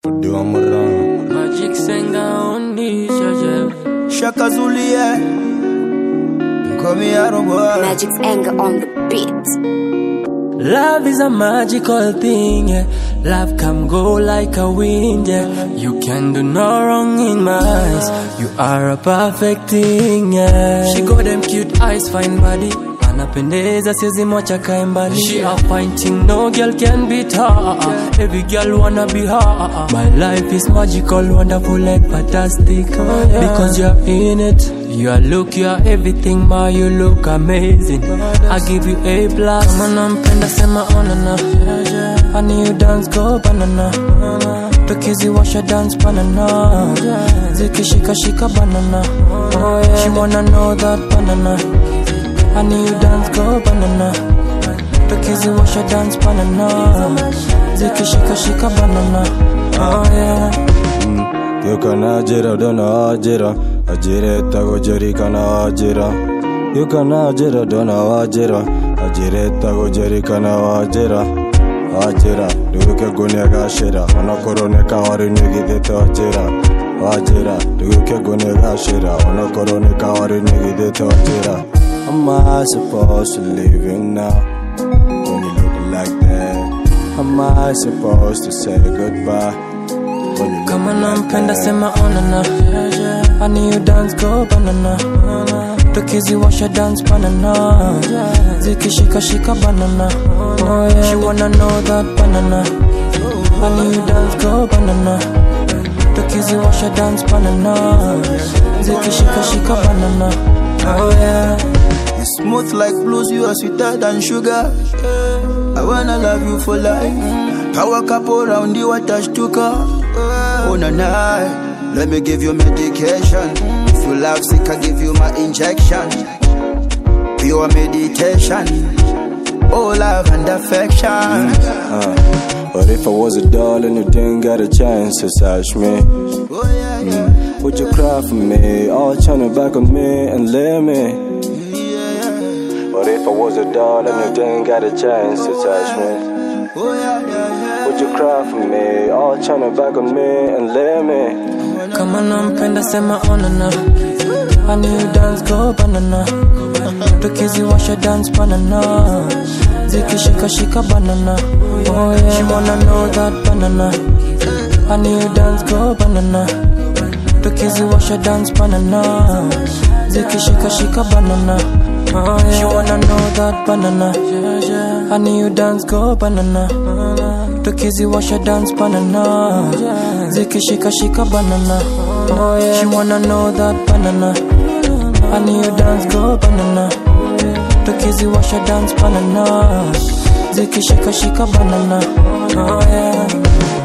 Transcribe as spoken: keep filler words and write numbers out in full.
Do I'm around. Magic Senga on this, yeah. Shaka Zulu, yeah. Come here, boy. Magic Senga on the beat. Love is a magical thing, yeah. Love come go like a wind, yeah. You can do no wrong in my eyes. You are a perfect thing, yeah. She got them cute eyes, fine body. Anapendeza siezi mwacha kae mbali. She a fine thing, no girl can beat her. Every girl wanna be her. My life is magical, wonderful and fantastic, because you're in it. Your look, you're everything, ma, you look amazing. I give you A plus. Kama nampenda sema onana. Honey, you dance go banana. Tukizi washa dance banana. Ziki shika shika banana. Oh yeah, she wanna know that banana. Honey, you dance go banana. Tukizi washa dance banana. Ziki shika shika banana. Oh yeah. Mm. You can ajira, don't ajira. Ajire tago jari kana ajira. You can ajira, don't ajira. Ajire tago jari kana ajira. Ajira, duke gunya gashira. Ona korone kawari nigide to ajira. Ajira, duke gunya gashira. Ona korone kawari nigide to ajira. Am I supposed to leave you now when you look like that? Am I supposed to say goodbye when you look Kama like nampenda that? sema onana. Honey, you dance go banana. Tukizi washa dance banana. Ziki shika shika banana. Oh yeah, she wanna know that banana. Honey, you dance go banana. Tukizi washa dance banana. Ziki shika shika banana. Oh yeah. Smooth like blues, you are sweeter than sugar. I wanna love you for life. Power cup around you, I touch to car. Oh na na, let me give you medication. If you love sick, I give you my injection. Pure meditation. Oh love and affection. Uh, but if I was a doll and you didn't get a chance to touch me, Oh yeah, yeah. mm, would you cry for me? All turn back on me and leave me? But if I was a doll and you didn't get a chance to touch me, Oh yeah, yeah, yeah. would you cry for me? All turn back on me and leave me? Kama nampenda sema onana. Honey, you dance go banana. Tukizi washa dance banana. Ziki shika shika banana. Oh yeah, she wanna know that banana. Honey, you dance go banana. Tukizi washa dance banana. Ziki shika shika banana. Oh yeah, she wanna know that banana. Honey, you dance go banana. Tukizi washa dance banana. Ziki shika shika banana. Oh yeah, she wanna know that banana. Honey, you dance go banana. Tukizi washa dance banana. Ziki shika shika banana. Oh yeah.